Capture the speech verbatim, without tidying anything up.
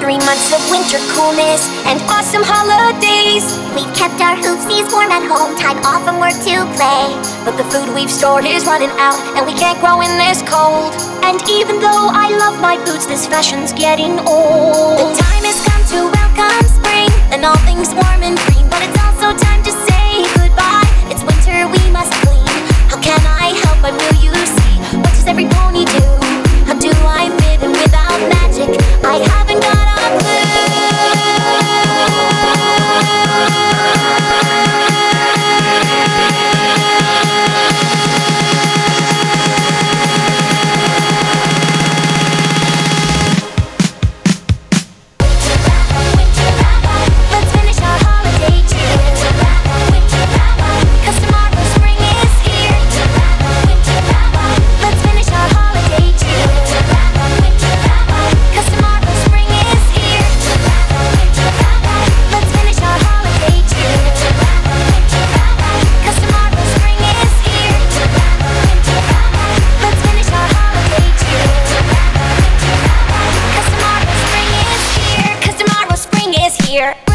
Three months of winter coolness and awesome holidays. We've kept our hoopsies warm at home, time off from work to play. But the food we've stored is running out, and we can't grow in this cold. And even though I love my boots, this fashion's getting old. The time has come to welcome spring, and all things warm and green. but it's also time to say goodbye. It's winter, we must clean. How can I help? But will you see? What does every pony do? How do I fit in without magic? I haven't got a here.